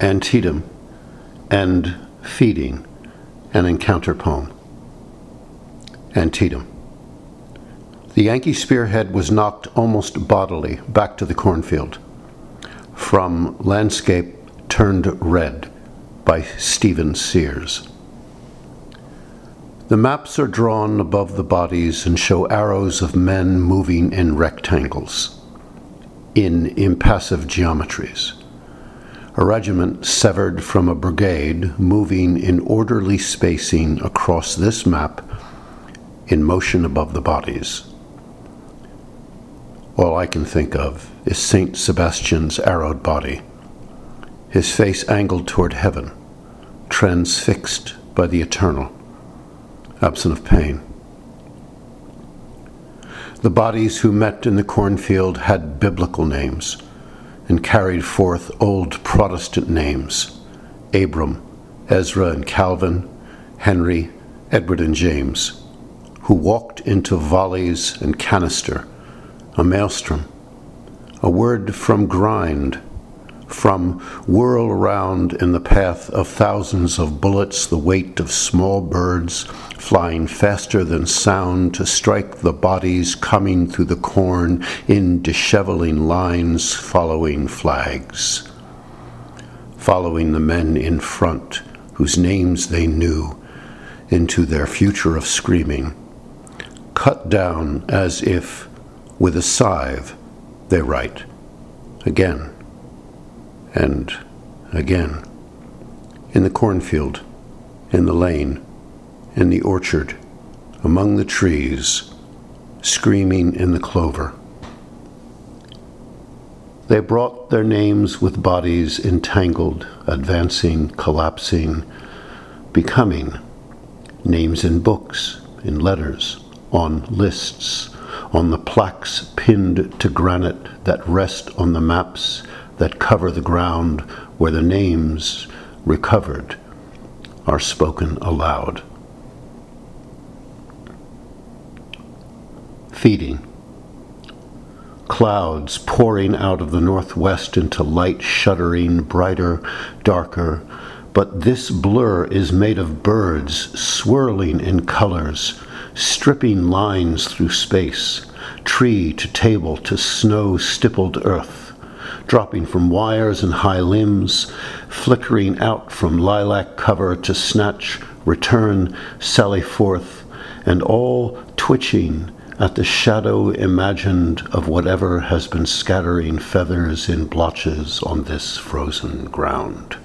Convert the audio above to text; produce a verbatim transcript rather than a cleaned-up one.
Antietam, and Feeding, an encounter poem. Antietam. The Yankee spearhead was knocked almost bodily back to the cornfield, from landscape turned red by Stephen Sears. The maps are drawn above the bodies and show arrows of men moving in rectangles, in impassive geometries. A regiment severed from a brigade moving in orderly spacing across this map in motion above the bodies. All I can think of is Saint Sebastian's arrowed body, his face angled toward heaven, transfixed by the eternal, absent of pain. The bodies who met in the cornfield had biblical names and carried forth old Protestant names: Abram, Ezra and Calvin, Henry, Edward and James, who walked into volleys and canister, a maelstrom, a word from grind, from whirl around in the path of thousands of bullets, the weight of small birds flying faster than sound to strike the bodies coming through the corn in disheveling lines, following flags, following the men in front whose names they knew into their future of screaming, cut down as if with a scythe they write again and again, in the cornfield, in the lane, in the orchard, among the trees, screaming in the clover. They brought their names with bodies entangled, advancing, collapsing, becoming, names in books, in letters, on lists, on the plaques pinned to granite that rest on the maps that cover the ground where the names, recovered, are spoken aloud. Feeding. Clouds pouring out of the northwest into light shuddering, brighter, darker, but this blur is made of birds swirling in colors, stripping lines through space, tree to table to snow-stippled earth, dropping from wires and high limbs, flickering out from lilac cover to snatch, return, sally forth, and all twitching at the shadow imagined of whatever has been scattering feathers in blotches on this frozen ground.